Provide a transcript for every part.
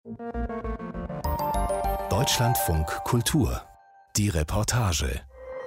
Deutschlandfunk Kultur. Die Reportage.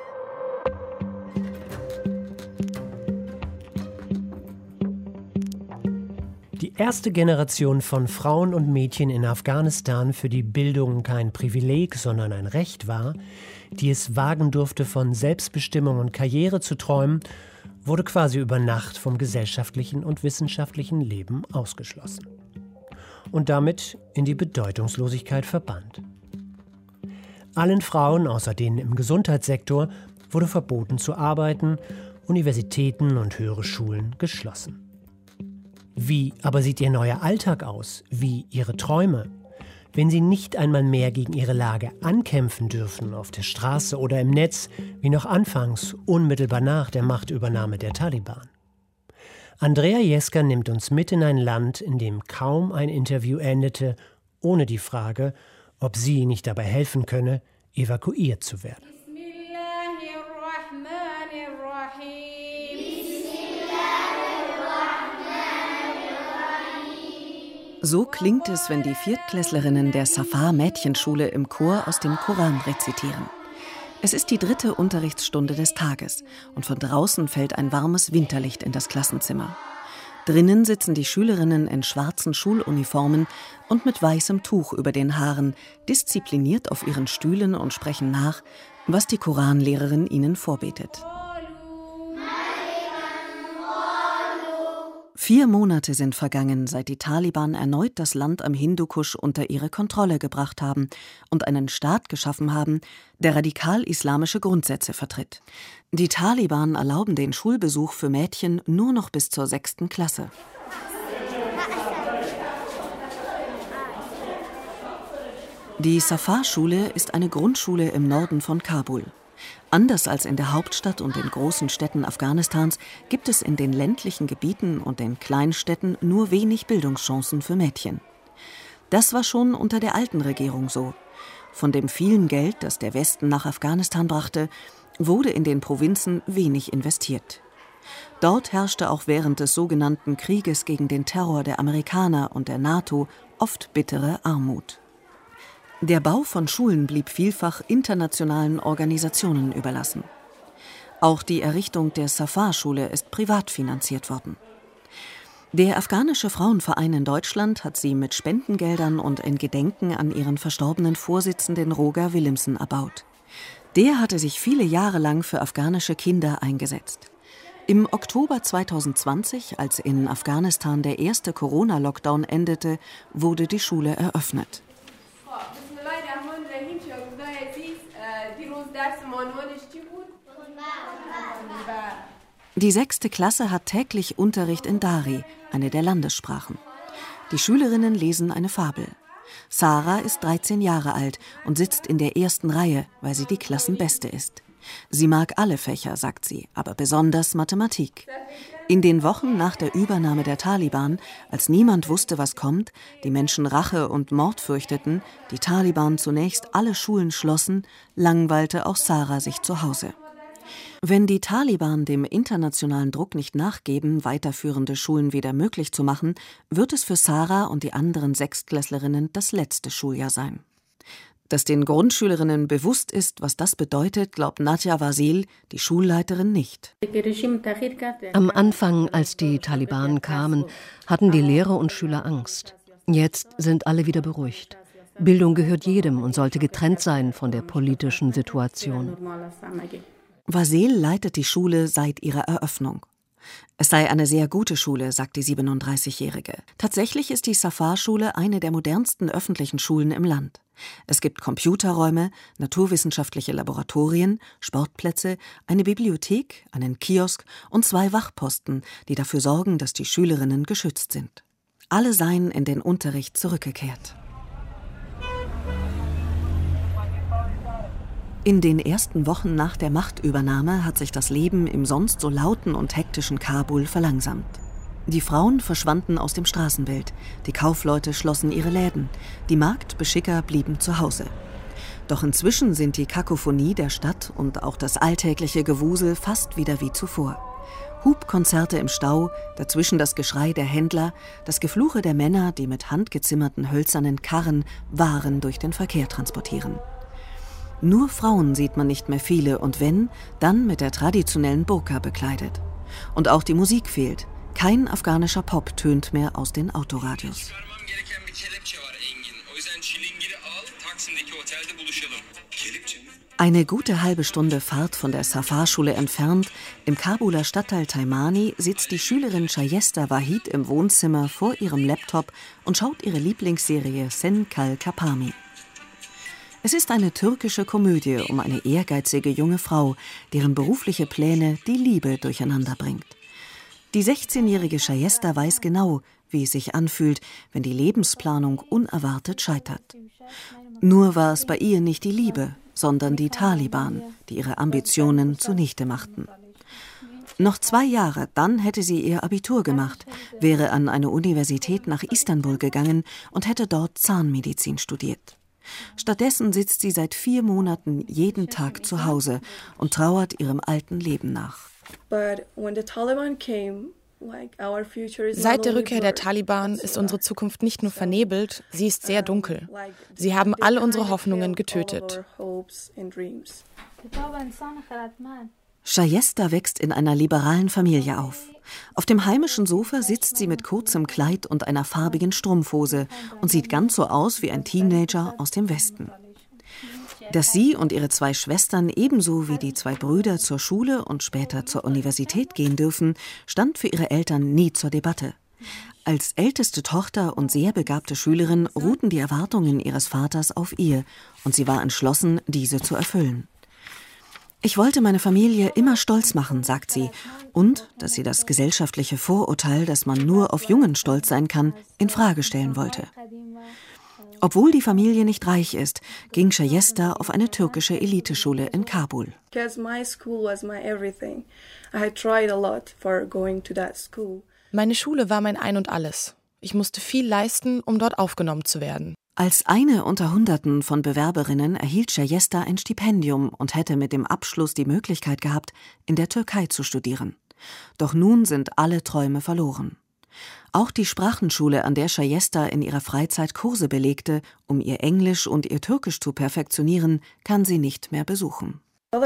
Die erste Generation von Frauen und Mädchen in Afghanistan, für die Bildung kein Privileg, sondern ein Recht war, die es wagen durfte, von Selbstbestimmung und Karriere zu träumen, wurde quasi über Nacht vom gesellschaftlichen und wissenschaftlichen Leben ausgeschlossen und damit in die Bedeutungslosigkeit verbannt. Allen Frauen, außer denen im Gesundheitssektor, wurde verboten zu arbeiten, Universitäten und höhere Schulen geschlossen. Wie aber sieht ihr neuer Alltag aus? Wie ihre Träume? Wenn sie nicht einmal mehr gegen ihre Lage ankämpfen dürfen, auf der Straße oder im Netz, wie noch anfangs, unmittelbar nach der Machtübernahme der Taliban. Andrea Jesker nimmt uns mit in ein Land, in dem kaum ein Interview endete, ohne die Frage, ob sie nicht dabei helfen könne, evakuiert zu werden. So klingt es, wenn die Viertklässlerinnen der Safar-Mädchenschule im Chor aus dem Koran rezitieren. Es ist die 3. Unterrichtsstunde des Tages und von draußen fällt ein warmes Winterlicht in das Klassenzimmer. Drinnen sitzen die Schülerinnen in schwarzen Schuluniformen und mit weißem Tuch über den Haaren, diszipliniert auf ihren Stühlen und sprechen nach, was die Koranlehrerin ihnen vorbetet. 4 Monate sind vergangen, seit die Taliban erneut das Land am Hindukusch unter ihre Kontrolle gebracht haben und einen Staat geschaffen haben, der radikal-islamische Grundsätze vertritt. Die Taliban erlauben den Schulbesuch für Mädchen nur noch bis zur 6. Klasse. Die Safar-Schule ist eine Grundschule im Norden von Kabul. Anders als in der Hauptstadt und den großen Städten Afghanistans gibt es in den ländlichen Gebieten und den Kleinstädten nur wenig Bildungschancen für Mädchen. Das war schon unter der alten Regierung so. Von dem vielen Geld, das der Westen nach Afghanistan brachte, wurde in den Provinzen wenig investiert. Dort herrschte auch während des sogenannten Krieges gegen den Terror der Amerikaner und der NATO oft bittere Armut. Der Bau von Schulen blieb vielfach internationalen Organisationen überlassen. Auch die Errichtung der Safar-Schule ist privat finanziert worden. Der afghanische Frauenverein in Deutschland hat sie mit Spendengeldern und in Gedenken an ihren verstorbenen Vorsitzenden Roger Willemsen erbaut. Der hatte sich viele Jahre lang für afghanische Kinder eingesetzt. Im Oktober 2020, als in Afghanistan der erste Corona-Lockdown endete, wurde die Schule eröffnet. Die 6. Klasse hat täglich Unterricht in Dari, eine der Landessprachen. Die Schülerinnen lesen eine Fabel. Sarah ist 13 Jahre alt und sitzt in der ersten Reihe, weil sie die Klassenbeste ist. Sie mag alle Fächer, sagt sie, aber besonders Mathematik. In den Wochen nach der Übernahme der Taliban, als niemand wusste, was kommt, die Menschen Rache und Mord fürchteten, die Taliban zunächst alle Schulen schlossen, langweilte auch Sarah sich zu Hause. Wenn die Taliban dem internationalen Druck nicht nachgeben, weiterführende Schulen wieder möglich zu machen, wird es für Sarah und die anderen Sechstklässlerinnen das letzte Schuljahr sein. Dass den Grundschülerinnen bewusst ist, was das bedeutet, glaubt Nadja Vasil, die Schulleiterin, nicht. Am Anfang, als die Taliban kamen, hatten die Lehrer und Schüler Angst. Jetzt sind alle wieder beruhigt. Bildung gehört jedem und sollte getrennt sein von der politischen Situation. Vasil leitet die Schule seit ihrer Eröffnung. Es sei eine sehr gute Schule, sagt die 37-Jährige. Tatsächlich ist die Safar-Schule eine der modernsten öffentlichen Schulen im Land. Es gibt Computerräume, naturwissenschaftliche Laboratorien, Sportplätze, eine Bibliothek, einen Kiosk und 2 Wachposten, die dafür sorgen, dass die Schülerinnen geschützt sind. Alle seien in den Unterricht zurückgekehrt. In den ersten Wochen nach der Machtübernahme hat sich das Leben im sonst so lauten und hektischen Kabul verlangsamt. Die Frauen verschwanden aus dem Straßenbild, die Kaufleute schlossen ihre Läden, die Marktbeschicker blieben zu Hause. Doch inzwischen sind die Kakophonie der Stadt und auch das alltägliche Gewusel fast wieder wie zuvor. Hubkonzerte im Stau, dazwischen das Geschrei der Händler, das Gefluche der Männer, die mit handgezimmerten hölzernen Karren Waren durch den Verkehr transportieren. Nur Frauen sieht man nicht mehr viele und wenn, dann mit der traditionellen Burka bekleidet. Und auch die Musik fehlt. Kein afghanischer Pop tönt mehr aus den Autoradios. Eine gute halbe Stunde Fahrt von der Safar-Schule entfernt, im Kabuler Stadtteil Taimani, sitzt die Schülerin Shayesta Wahid im Wohnzimmer vor ihrem Laptop und schaut ihre Lieblingsserie Sen Kal Kapami. Es ist eine türkische Komödie um eine ehrgeizige junge Frau, deren berufliche Pläne die Liebe durcheinander bringt. Die 16-jährige Shayesta weiß genau, wie es sich anfühlt, wenn die Lebensplanung unerwartet scheitert. Nur war es bei ihr nicht die Liebe, sondern die Taliban, die ihre Ambitionen zunichte machten. Noch 2 Jahre, dann hätte sie ihr Abitur gemacht, wäre an eine Universität nach Istanbul gegangen und hätte dort Zahnmedizin studiert. Stattdessen sitzt sie seit 4 Monaten jeden Tag zu Hause und trauert ihrem alten Leben nach. Seit der Rückkehr der Taliban ist unsere Zukunft nicht nur vernebelt, sie ist sehr dunkel. Sie haben all unsere Hoffnungen getötet. Shayesta wächst in einer liberalen Familie auf. Auf dem heimischen Sofa sitzt sie mit kurzem Kleid und einer farbigen Strumpfhose und sieht ganz so aus wie ein Teenager aus dem Westen. Dass sie und ihre 2 Schwestern ebenso wie die 2 Brüder zur Schule und später zur Universität gehen dürfen, stand für ihre Eltern nie zur Debatte. Als älteste Tochter und sehr begabte Schülerin ruhten die Erwartungen ihres Vaters auf ihr und sie war entschlossen, diese zu erfüllen. Ich wollte meine Familie immer stolz machen, sagt sie, und dass sie das gesellschaftliche Vorurteil, dass man nur auf Jungen stolz sein kann, in Frage stellen wollte. Obwohl die Familie nicht reich ist, ging Shayesta auf eine türkische Eliteschule in Kabul. Meine Schule war mein Ein und Alles. Ich musste viel leisten, um dort aufgenommen zu werden. Als eine unter Hunderten von Bewerberinnen erhielt Shayesta ein Stipendium und hätte mit dem Abschluss die Möglichkeit gehabt, in der Türkei zu studieren. Doch nun sind alle Träume verloren. Auch die Sprachenschule, an der Shayesta in ihrer Freizeit Kurse belegte, um ihr Englisch und ihr Türkisch zu perfektionieren, kann sie nicht mehr besuchen.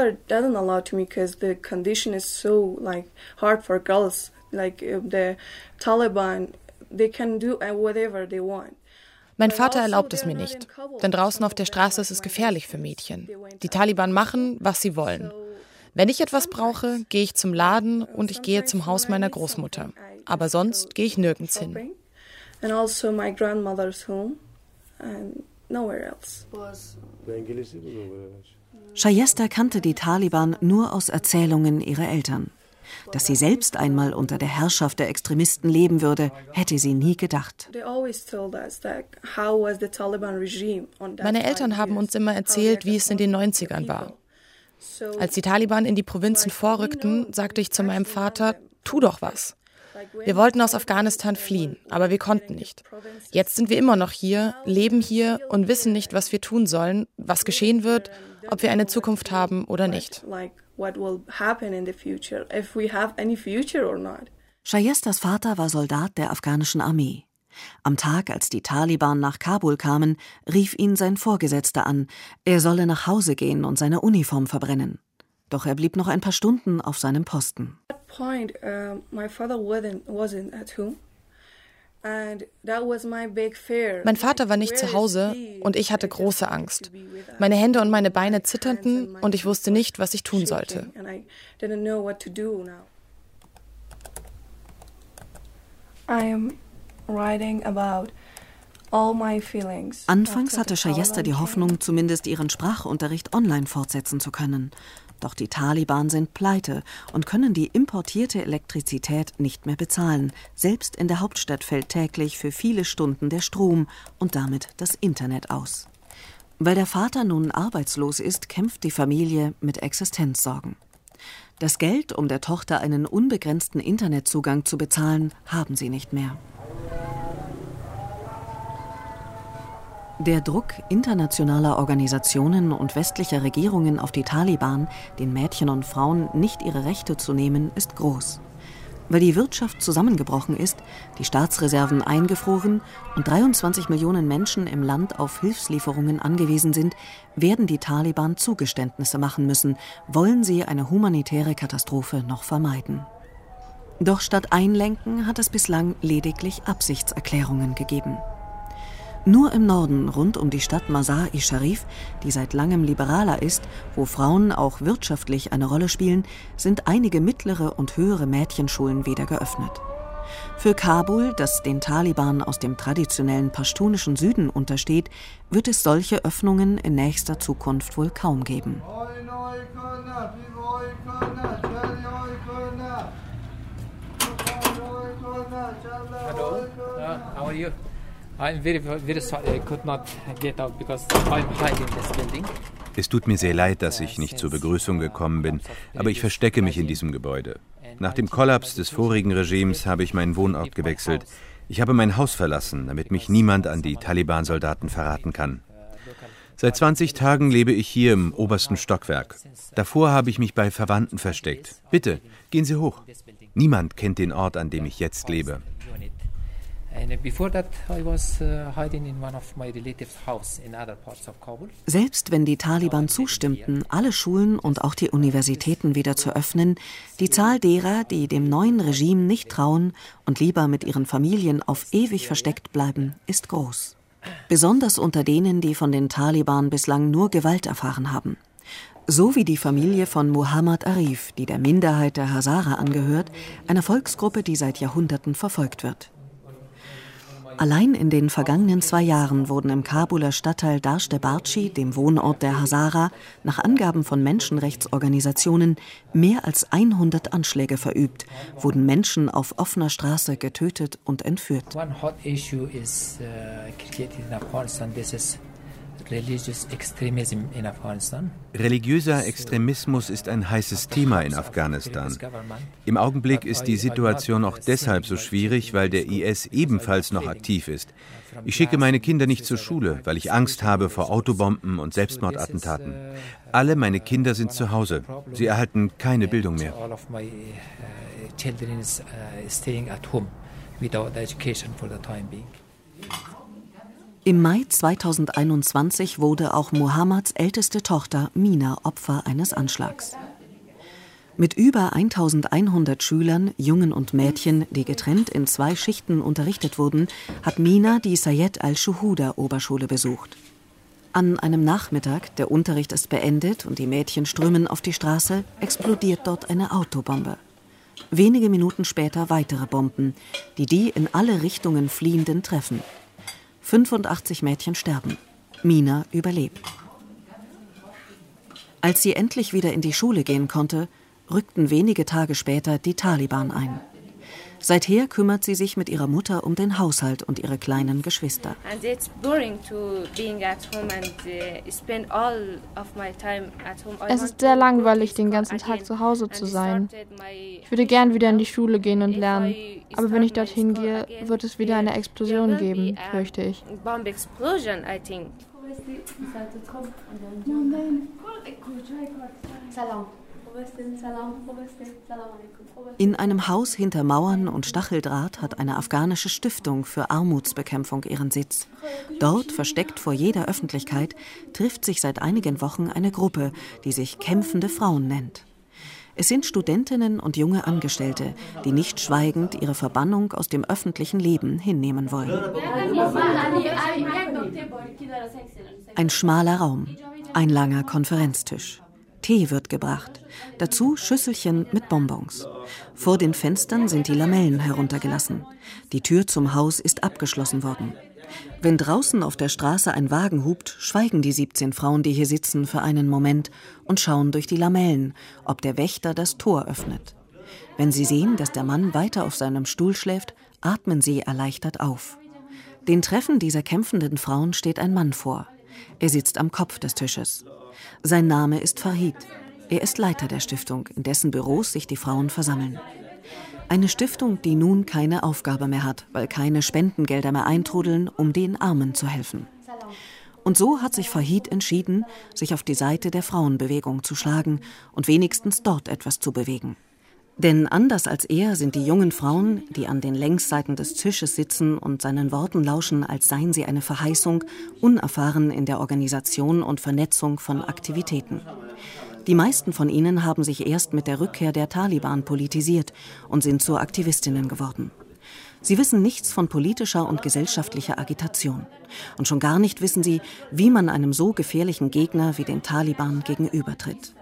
Mein Vater erlaubt es mir nicht, denn draußen auf der Straße ist es gefährlich für Mädchen. Die Taliban machen, was sie wollen. Wenn ich etwas brauche, gehe ich zum Laden und ich gehe zum Haus meiner Großmutter. Aber sonst gehe ich nirgends hin. Shayesta kannte die Taliban nur aus Erzählungen ihrer Eltern. Dass sie selbst einmal unter der Herrschaft der Extremisten leben würde, hätte sie nie gedacht. Meine Eltern haben uns immer erzählt, wie es in den 90ern war. Als die Taliban in die Provinzen vorrückten, sagte ich zu meinem Vater, tu doch was. Wir wollten aus Afghanistan fliehen, aber wir konnten nicht. Jetzt sind wir immer noch hier, leben hier und wissen nicht, was wir tun sollen, was geschehen wird, ob wir eine Zukunft haben oder nicht. Shayestas Vater war Soldat der afghanischen Armee. Am Tag, als die Taliban nach Kabul kamen, rief ihn sein Vorgesetzter an, er solle nach Hause gehen und seine Uniform verbrennen. Doch er blieb noch ein paar Stunden auf seinem Posten. Mein Vater war nicht zu Hause und ich hatte große Angst. Meine Hände und meine Beine zitterten und ich wusste nicht, was ich tun sollte. Anfangs hatte Shayesta die Hoffnung, zumindest ihren Sprachunterricht online fortsetzen zu können. Doch die Taliban sind pleite und können die importierte Elektrizität nicht mehr bezahlen. Selbst in der Hauptstadt fällt täglich für viele Stunden der Strom und damit das Internet aus. Weil der Vater nun arbeitslos ist, kämpft die Familie mit Existenzsorgen. Das Geld, um der Tochter einen unbegrenzten Internetzugang zu bezahlen, haben sie nicht mehr. Der Druck internationaler Organisationen und westlicher Regierungen auf die Taliban, den Mädchen und Frauen nicht ihre Rechte zu nehmen, ist groß. Weil die Wirtschaft zusammengebrochen ist, die Staatsreserven eingefroren und 23 Millionen Menschen im Land auf Hilfslieferungen angewiesen sind, werden die Taliban Zugeständnisse machen müssen, wollen sie eine humanitäre Katastrophe noch vermeiden. Doch statt Einlenken hat es bislang lediglich Absichtserklärungen gegeben. Nur im Norden, rund um die Stadt Mazar-i-Sharif, die seit langem liberaler ist, wo Frauen auch wirtschaftlich eine Rolle spielen, sind einige mittlere und höhere Mädchenschulen wieder geöffnet. Für Kabul, das den Taliban aus dem traditionellen paschtunischen Süden untersteht, wird es solche Öffnungen in nächster Zukunft wohl kaum geben. Hello, how are you? I'm very sorry I could not get out because I'm hiding this building. Es tut mir sehr leid, dass ich nicht zur Begrüßung gekommen bin, aber ich verstecke mich in diesem Gebäude. Nach dem Kollaps des vorigen Regimes habe ich meinen Wohnort gewechselt. Ich habe mein Haus verlassen, damit mich niemand an die Taliban-Soldaten verraten kann. Seit 20 Tagen lebe ich hier im obersten Stockwerk. Davor habe ich mich bei Verwandten versteckt. Bitte, gehen Sie hoch. Niemand kennt den Ort, an dem ich jetzt lebe. Selbst wenn die Taliban zustimmten, alle Schulen und auch die Universitäten wieder zu öffnen, die Zahl derer, die dem neuen Regime nicht trauen und lieber mit ihren Familien auf ewig versteckt bleiben, ist groß. Besonders unter denen, die von den Taliban bislang nur Gewalt erfahren haben. So wie die Familie von Muhammad Arif, die der Minderheit der Hazara angehört, einer Volksgruppe, die seit Jahrhunderten verfolgt wird. Allein in den vergangenen 2 Jahren wurden im Kabuler Stadtteil Dasht-e-Barchi, dem Wohnort der Hazara, nach Angaben von Menschenrechtsorganisationen mehr als 100 Anschläge verübt, wurden Menschen auf offener Straße getötet und entführt. One hot issue is created in Afghanistan. This is religious extremism in Afghanistan. Religiöser Extremismus ist ein heißes Thema in Afghanistan. Im Augenblick ist die Situation auch deshalb so schwierig, weil der IS ebenfalls noch aktiv ist. Ich schicke meine Kinder nicht zur Schule, weil ich Angst habe vor Autobomben und Selbstmordattentaten. Alle meine Kinder sind zu Hause. Sie erhalten keine Bildung mehr. All of my children is staying at home without education for the time being. Im Mai 2021 wurde auch Muhammads älteste Tochter Mina Opfer eines Anschlags. Mit über 1100 Schülern, Jungen und Mädchen, die getrennt in 2 Schichten unterrichtet wurden, hat Mina die Sayed al-Shuhuda-Oberschule besucht. An einem Nachmittag, der Unterricht ist beendet und die Mädchen strömen auf die Straße, explodiert dort eine Autobombe. Wenige Minuten später weitere Bomben, die in alle Richtungen Fliehenden treffen. 85 Mädchen sterben. Mina überlebt. Als sie endlich wieder in die Schule gehen konnte, rückten wenige Tage später die Taliban ein. Seither kümmert sie sich mit ihrer Mutter um den Haushalt und ihre kleinen Geschwister. Es ist sehr langweilig, den ganzen Tag zu Hause zu sein. Ich würde gern wieder in die Schule gehen und lernen. Aber wenn ich dorthin gehe, wird es wieder eine Explosion geben, fürchte ich. In einem Haus hinter Mauern und Stacheldraht hat eine afghanische Stiftung für Armutsbekämpfung ihren Sitz. Dort, versteckt vor jeder Öffentlichkeit, trifft sich seit einigen Wochen eine Gruppe, die sich Kämpfende Frauen nennt. Es sind Studentinnen und junge Angestellte, die nicht schweigend ihre Verbannung aus dem öffentlichen Leben hinnehmen wollen. Ein schmaler Raum, ein langer Konferenztisch. Tee wird gebracht, dazu Schüsselchen mit Bonbons. Vor den Fenstern sind die Lamellen heruntergelassen. Die Tür zum Haus ist abgeschlossen worden. Wenn draußen auf der Straße ein Wagen hupt, schweigen die 17 Frauen, die hier sitzen, für einen Moment und schauen durch die Lamellen, ob der Wächter das Tor öffnet. Wenn sie sehen, dass der Mann weiter auf seinem Stuhl schläft, atmen sie erleichtert auf. Den Treffen dieser kämpfenden Frauen steht ein Mann vor. Er sitzt am Kopf des Tisches. Sein Name ist Fahid. Er ist Leiter der Stiftung, in dessen Büros sich die Frauen versammeln. Eine Stiftung, die nun keine Aufgabe mehr hat, weil keine Spendengelder mehr eintrudeln, um den Armen zu helfen. Und so hat sich Fahid entschieden, sich auf die Seite der Frauenbewegung zu schlagen und wenigstens dort etwas zu bewegen. Denn anders als er sind die jungen Frauen, die an den Längsseiten des Tisches sitzen und seinen Worten lauschen, als seien sie eine Verheißung, unerfahren in der Organisation und Vernetzung von Aktivitäten. Die meisten von ihnen haben sich erst mit der Rückkehr der Taliban politisiert und sind zu Aktivistinnen geworden. Sie wissen nichts von politischer und gesellschaftlicher Agitation. Und schon gar nicht wissen sie, wie man einem so gefährlichen Gegner wie den Taliban gegenübertritt.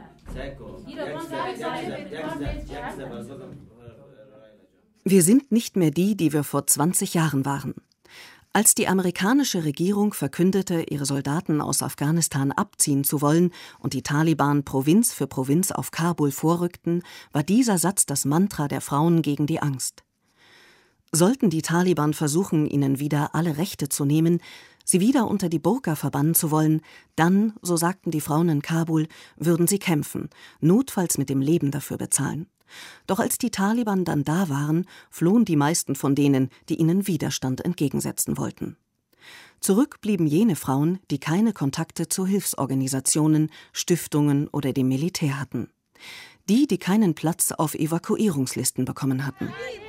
Wir sind nicht mehr die, die wir vor 20 Jahren waren. Als die amerikanische Regierung verkündete, ihre Soldaten aus Afghanistan abziehen zu wollen und die Taliban Provinz für Provinz auf Kabul vorrückten, war dieser Satz das Mantra der Frauen gegen die Angst. Sollten die Taliban versuchen, ihnen wieder alle Rechte zu nehmen, sie wieder unter die Burka verbannen zu wollen, dann, so sagten die Frauen in Kabul, würden sie kämpfen, notfalls mit dem Leben dafür bezahlen. Doch als die Taliban dann da waren, flohen die meisten von denen, die ihnen Widerstand entgegensetzen wollten. Zurück blieben jene Frauen, die keine Kontakte zu Hilfsorganisationen, Stiftungen oder dem Militär hatten. Die keinen Platz auf Evakuierungslisten bekommen hatten.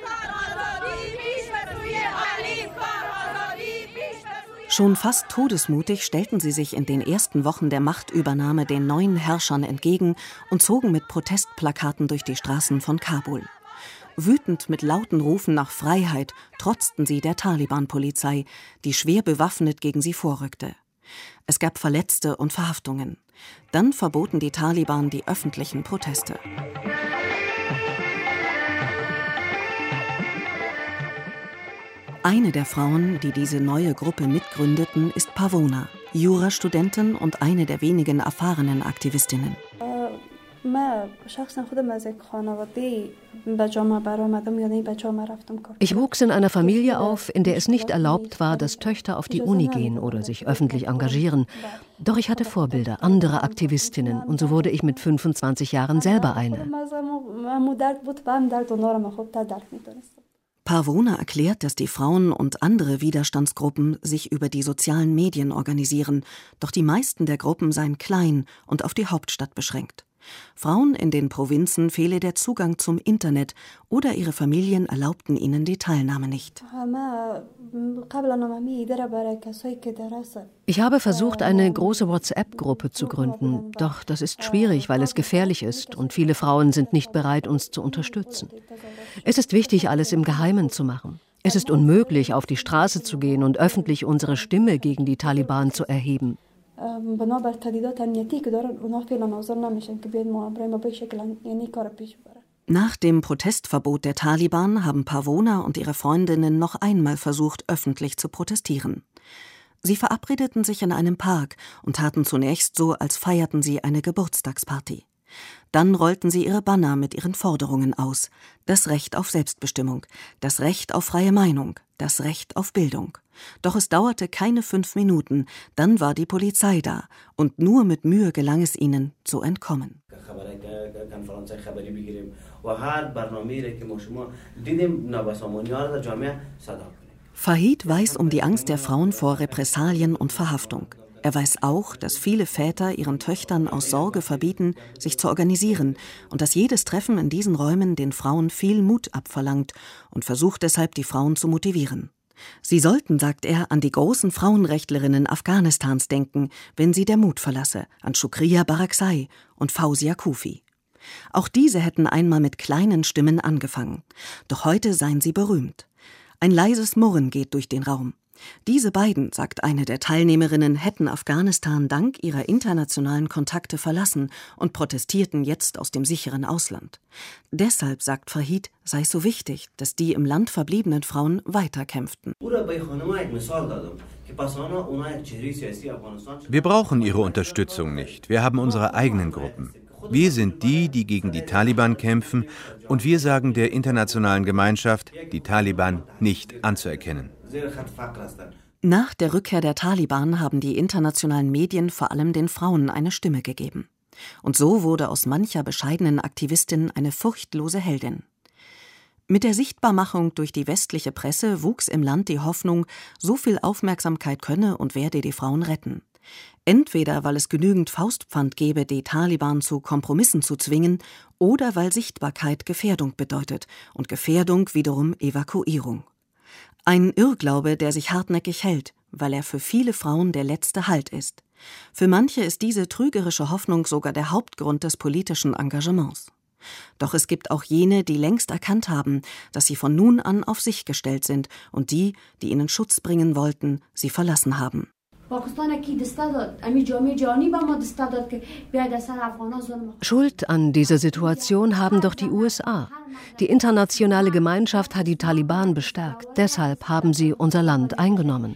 Schon fast todesmutig stellten sie sich in den ersten Wochen der Machtübernahme den neuen Herrschern entgegen und zogen mit Protestplakaten durch die Straßen von Kabul. Wütend mit lauten Rufen nach Freiheit trotzten sie der Taliban-Polizei, die schwer bewaffnet gegen sie vorrückte. Es gab Verletzte und Verhaftungen. Dann verboten die Taliban die öffentlichen Proteste. Eine der Frauen, die diese neue Gruppe mitgründeten, ist Pavona, Jurastudentin und eine der wenigen erfahrenen Aktivistinnen. Ich wuchs in einer Familie auf, in der es nicht erlaubt war, dass Töchter auf die Uni gehen oder sich öffentlich engagieren. Doch ich hatte Vorbilder, andere Aktivistinnen, und so wurde ich mit 25 Jahren selber eine. Pavona erklärt, dass die Frauen und andere Widerstandsgruppen sich über die sozialen Medien organisieren, doch die meisten der Gruppen seien klein und auf die Hauptstadt beschränkt. Frauen in den Provinzen fehle der Zugang zum Internet oder ihre Familien erlaubten ihnen die Teilnahme nicht. Ich habe versucht, eine große WhatsApp-Gruppe zu gründen, doch das ist schwierig, weil es gefährlich ist und viele Frauen sind nicht bereit, uns zu unterstützen. Es ist wichtig, alles im Geheimen zu machen. Es ist unmöglich, auf die Straße zu gehen und öffentlich unsere Stimme gegen die Taliban zu erheben. Nach dem Protestverbot der Taliban haben Pavona und ihre Freundinnen noch einmal versucht, öffentlich zu protestieren. Sie verabredeten sich in einem Park und taten zunächst so, als feierten sie eine Geburtstagsparty. Dann rollten sie ihre Banner mit ihren Forderungen aus. Das Recht auf Selbstbestimmung, das Recht auf freie Meinung, das Recht auf Bildung. Doch es dauerte keine 5 Minuten, dann war die Polizei da und nur mit Mühe gelang es ihnen, zu entkommen. Fahid weiß um die Angst der Frauen vor Repressalien und Verhaftung. Er weiß auch, dass viele Väter ihren Töchtern aus Sorge verbieten, sich zu organisieren und dass jedes Treffen in diesen Räumen den Frauen viel Mut abverlangt und versucht deshalb, die Frauen zu motivieren. Sie sollten, sagt er, an die großen Frauenrechtlerinnen Afghanistans denken, wenn sie der Mut verlasse, an Shukriya Baraksai und Fawzia Kufi. Auch diese hätten einmal mit kleinen Stimmen angefangen. Doch heute seien sie berühmt. Ein leises Murren geht durch den Raum. Diese beiden, sagt eine der Teilnehmerinnen, hätten Afghanistan dank ihrer internationalen Kontakte verlassen und protestierten jetzt aus dem sicheren Ausland. Deshalb, sagt Fahid, sei es so wichtig, dass die im Land verbliebenen Frauen weiterkämpften. Wir brauchen ihre Unterstützung nicht. Wir haben unsere eigenen Gruppen. Wir sind die gegen die Taliban kämpfen, und wir sagen der internationalen Gemeinschaft, die Taliban nicht anzuerkennen. Nach der Rückkehr der Taliban haben die internationalen Medien vor allem den Frauen eine Stimme gegeben. Und so wurde aus mancher bescheidenen Aktivistin eine furchtlose Heldin. Mit der Sichtbarmachung durch die westliche Presse wuchs im Land die Hoffnung, so viel Aufmerksamkeit könne und werde die Frauen retten. Entweder weil es genügend Faustpfand gäbe, die Taliban zu Kompromissen zu zwingen, oder weil Sichtbarkeit Gefährdung bedeutet und Gefährdung wiederum Evakuierung. Ein Irrglaube, der sich hartnäckig hält, weil er für viele Frauen der letzte Halt ist. Für manche ist diese trügerische Hoffnung sogar der Hauptgrund des politischen Engagements. Doch es gibt auch jene, die längst erkannt haben, dass sie von nun an auf sich gestellt sind und die ihnen Schutz bringen wollten, sie verlassen haben. Schuld an dieser Situation haben doch die USA. Die internationale Gemeinschaft hat die Taliban bestärkt. Deshalb haben sie unser Land eingenommen.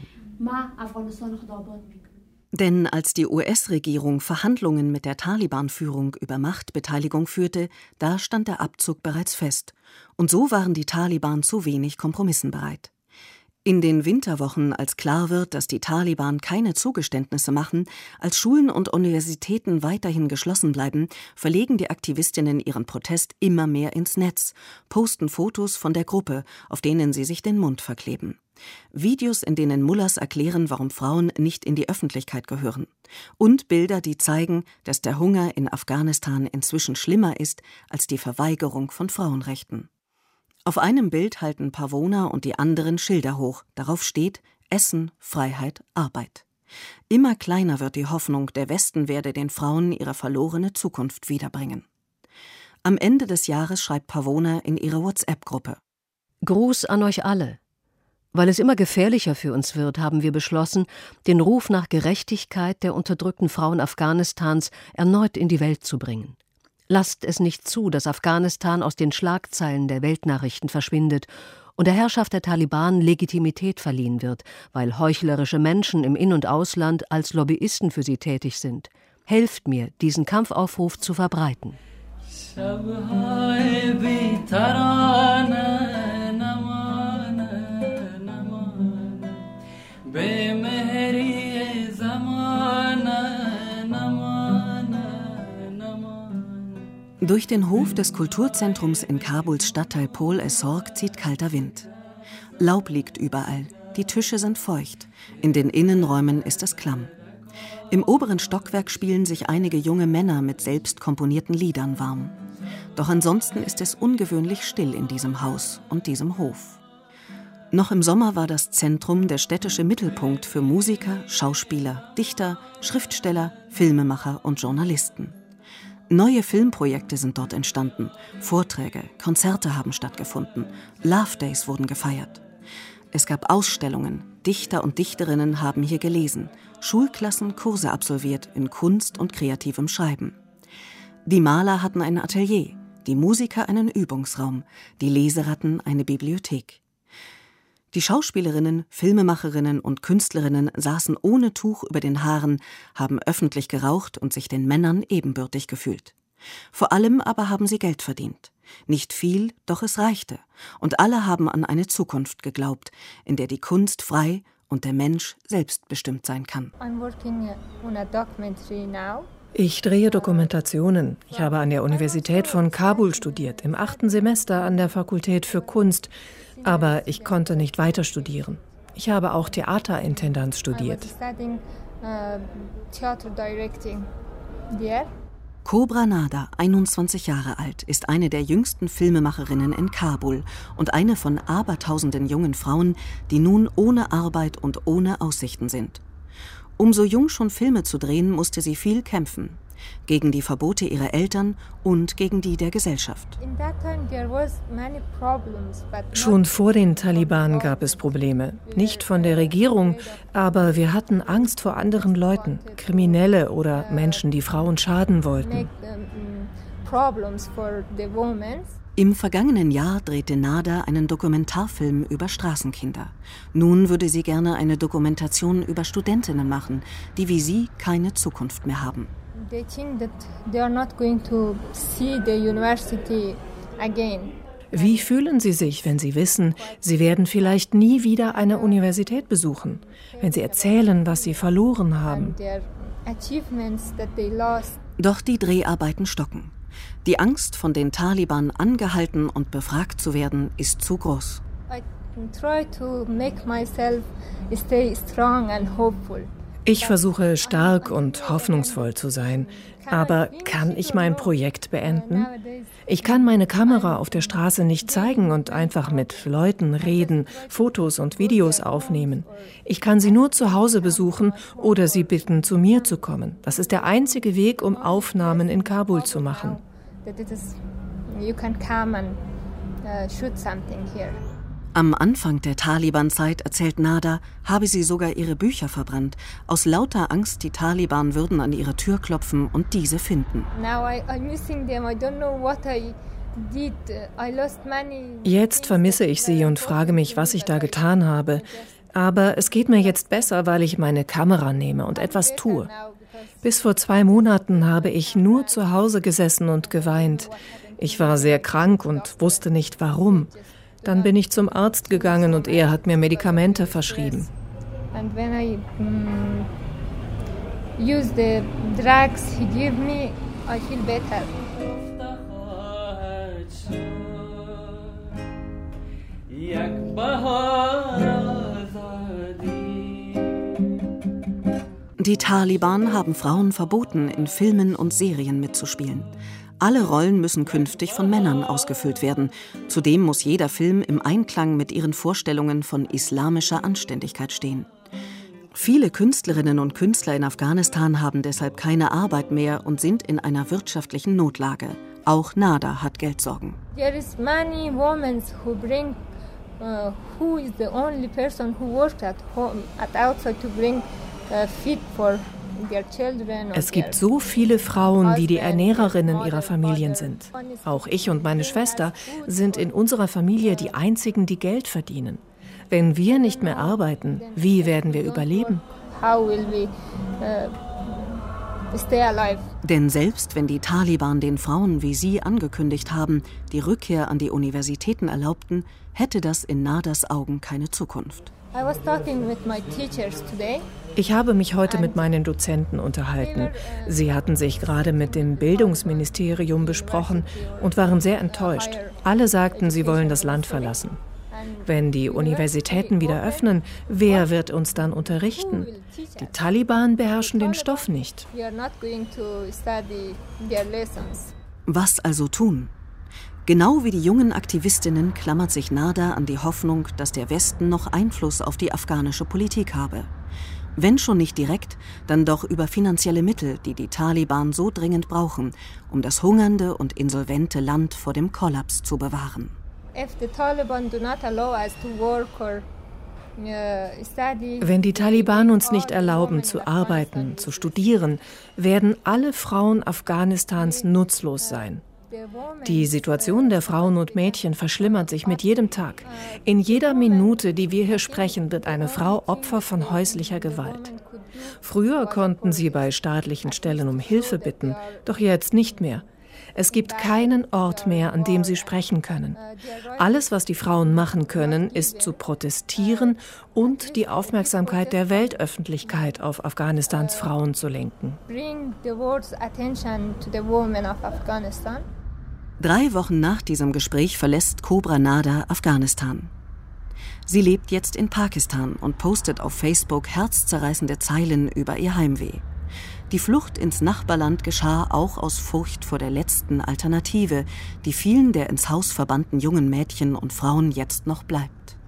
Denn als die US-Regierung Verhandlungen mit der Taliban-Führung über Machtbeteiligung führte, da stand der Abzug bereits fest. Und so waren die Taliban zu wenig Kompromissen bereit. In den Winterwochen, als klar wird, dass die Taliban keine Zugeständnisse machen, als Schulen und Universitäten weiterhin geschlossen bleiben, verlegen die Aktivistinnen ihren Protest immer mehr ins Netz, posten Fotos von der Gruppe, auf denen sie sich den Mund verkleben. Videos, in denen Mullahs erklären, warum Frauen nicht in die Öffentlichkeit gehören. Und Bilder, die zeigen, dass der Hunger in Afghanistan inzwischen schlimmer ist als die Verweigerung von Frauenrechten. Auf einem Bild halten Pavona und die anderen Schilder hoch. Darauf steht: Essen, Freiheit, Arbeit. Immer kleiner wird die Hoffnung, der Westen werde den Frauen ihre verlorene Zukunft wiederbringen. Am Ende des Jahres schreibt Pavona in ihre WhatsApp-Gruppe: Gruß an euch alle. Weil es immer gefährlicher für uns wird, haben wir beschlossen, den Ruf nach Gerechtigkeit der unterdrückten Frauen Afghanistans erneut in die Welt zu bringen. Lasst es nicht zu, dass Afghanistan aus den Schlagzeilen der Weltnachrichten verschwindet und der Herrschaft der Taliban Legitimität verliehen wird, weil heuchlerische Menschen im In- und Ausland als Lobbyisten für sie tätig sind. Helft mir, diesen Kampfaufruf zu verbreiten. Durch den Hof des Kulturzentrums in Kabuls Stadtteil Pol-e-Sorg zieht kalter Wind. Laub liegt überall, die Tische sind feucht, in den Innenräumen ist es klamm. Im oberen Stockwerk spielen sich einige junge Männer mit selbst komponierten Liedern warm. Doch ansonsten ist es ungewöhnlich still in diesem Haus und diesem Hof. Noch im Sommer war das Zentrum der städtische Mittelpunkt für Musiker, Schauspieler, Dichter, Schriftsteller, Filmemacher und Journalisten. Neue Filmprojekte sind dort entstanden, Vorträge, Konzerte haben stattgefunden, Love Days wurden gefeiert. Es gab Ausstellungen, Dichter und Dichterinnen haben hier gelesen, Schulklassen Kurse absolviert in Kunst und kreativem Schreiben. Die Maler hatten ein Atelier, die Musiker einen Übungsraum, die Leseratten eine Bibliothek. Die Schauspielerinnen, Filmemacherinnen und Künstlerinnen saßen ohne Tuch über den Haaren, haben öffentlich geraucht und sich den Männern ebenbürtig gefühlt. Vor allem aber haben sie Geld verdient. Nicht viel, doch es reichte. Und alle haben an eine Zukunft geglaubt, in der die Kunst frei und der Mensch selbstbestimmt sein kann. Ich drehe Dokumentationen. Ich habe an der Universität von Kabul studiert, im 8. Semester an der Fakultät für Kunst. Aber ich konnte nicht weiter studieren. Ich habe auch Theaterintendanz studiert. Kobra Nada, 21 Jahre alt, ist eine der jüngsten Filmemacherinnen in Kabul und eine von abertausenden jungen Frauen, die nun ohne Arbeit und ohne Aussichten sind. Um so jung schon Filme zu drehen, musste sie viel kämpfen. Gegen die Verbote ihrer Eltern und gegen die der Gesellschaft. Schon vor den Taliban gab es Probleme. Nicht von der Regierung, aber wir hatten Angst vor anderen Leuten, Kriminelle oder Menschen, die Frauen schaden wollten. Im vergangenen Jahr drehte Nada einen Dokumentarfilm über Straßenkinder. Nun würde sie gerne eine Dokumentation über Studentinnen machen, die wie sie keine Zukunft mehr haben. Wie fühlen Sie sich, wenn Sie wissen, Sie werden vielleicht nie wieder eine Universität besuchen, wenn Sie erzählen, was Sie verloren haben? Doch die Dreharbeiten stocken. Die Angst, von den Taliban angehalten und befragt zu werden, ist zu groß. Ich versuche stark und hoffnungsvoll zu sein. Aber kann ich mein Projekt beenden? Ich kann meine Kamera auf der Straße nicht zeigen und einfach mit Leuten reden, Fotos und Videos aufnehmen. Ich kann sie nur zu Hause besuchen oder sie bitten, zu mir zu kommen. Das ist der einzige Weg, um Aufnahmen in Kabul zu machen. Am Anfang der Taliban-Zeit, erzählt Nada, habe sie sogar ihre Bücher verbrannt, aus lauter Angst, die Taliban würden an ihre Tür klopfen und diese finden. Jetzt vermisse ich sie und frage mich, was ich da getan habe. Aber es geht mir jetzt besser, weil ich meine Kamera nehme und etwas tue. Bis vor 2 Monaten habe ich nur zu Hause gesessen und geweint. Ich war sehr krank und wusste nicht warum. Dann bin ich zum Arzt gegangen und er hat mir Medikamente verschrieben. And when I use the drugs he gave me, I feel better. Die Taliban haben Frauen verboten, in Filmen und Serien mitzuspielen. Alle Rollen müssen künftig von Männern ausgefüllt werden. Zudem muss jeder Film im Einklang mit ihren Vorstellungen von islamischer Anständigkeit stehen. Viele Künstlerinnen und Künstler in Afghanistan haben deshalb keine Arbeit mehr und sind in einer wirtschaftlichen Notlage. Auch Nada hat Geldsorgen. There is many women who bring who is the only person who works at home at outside to bring feed for. Es gibt so viele Frauen, die die Ernährerinnen ihrer Familien sind. Auch ich und meine Schwester sind in unserer Familie die einzigen, die Geld verdienen. Wenn wir nicht mehr arbeiten, wie werden wir überleben? Denn selbst wenn die Taliban den Frauen wie sie angekündigt haben, die Rückkehr an die Universitäten erlaubten, hätte das in Nadas Augen keine Zukunft. Ich habe mich heute mit meinen Dozenten unterhalten. Sie hatten sich gerade mit dem Bildungsministerium besprochen und waren sehr enttäuscht. Alle sagten, sie wollen das Land verlassen. Wenn die Universitäten wieder öffnen, wer wird uns dann unterrichten? Die Taliban beherrschen den Stoff nicht. Was also tun? Genau wie die jungen Aktivistinnen klammert sich Nada an die Hoffnung, dass der Westen noch Einfluss auf die afghanische Politik habe. Wenn schon nicht direkt, dann doch über finanzielle Mittel, die die Taliban so dringend brauchen, um das hungernde und insolvente Land vor dem Kollaps zu bewahren. Wenn die Taliban uns nicht erlauben, zu arbeiten, zu studieren, werden alle Frauen Afghanistans nutzlos sein. Die Situation der Frauen und Mädchen verschlimmert sich mit jedem Tag. In jeder Minute, die wir hier sprechen, wird eine Frau Opfer von häuslicher Gewalt. Früher konnten sie bei staatlichen Stellen um Hilfe bitten, doch jetzt nicht mehr. Es gibt keinen Ort mehr, an dem sie sprechen können. Alles, was die Frauen machen können, ist zu protestieren und die Aufmerksamkeit der Weltöffentlichkeit auf Afghanistans Frauen zu lenken. 3 Wochen nach diesem Gespräch verlässt Cobra Nada Afghanistan. Sie lebt jetzt in Pakistan und postet auf Facebook herzzerreißende Zeilen über ihr Heimweh. Die Flucht ins Nachbarland geschah auch aus Furcht vor der letzten Alternative, die vielen der ins Haus verbannten jungen Mädchen und Frauen jetzt noch bleibt.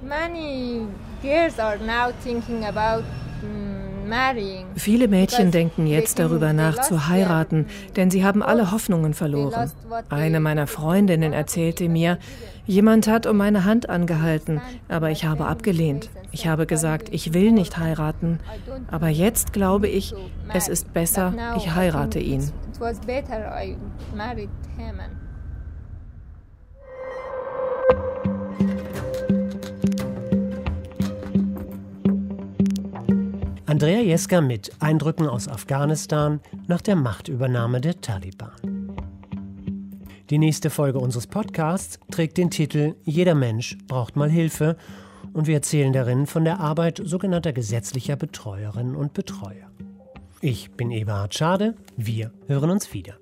Viele Mädchen denken jetzt darüber nach, zu heiraten, denn sie haben alle Hoffnungen verloren. Eine meiner Freundinnen erzählte mir, jemand hat um meine Hand angehalten, aber ich habe abgelehnt. Ich habe gesagt, ich will nicht heiraten, aber jetzt glaube ich, es ist besser, ich heirate ihn. Andrea Jeska mit Eindrücken aus Afghanistan nach der Machtübernahme der Taliban. Die nächste Folge unseres Podcasts trägt den Titel »Jeder Mensch braucht mal Hilfe« und wir erzählen darin von der Arbeit sogenannter gesetzlicher Betreuerinnen und Betreuer. Ich bin Eberhard Schade, wir hören uns wieder.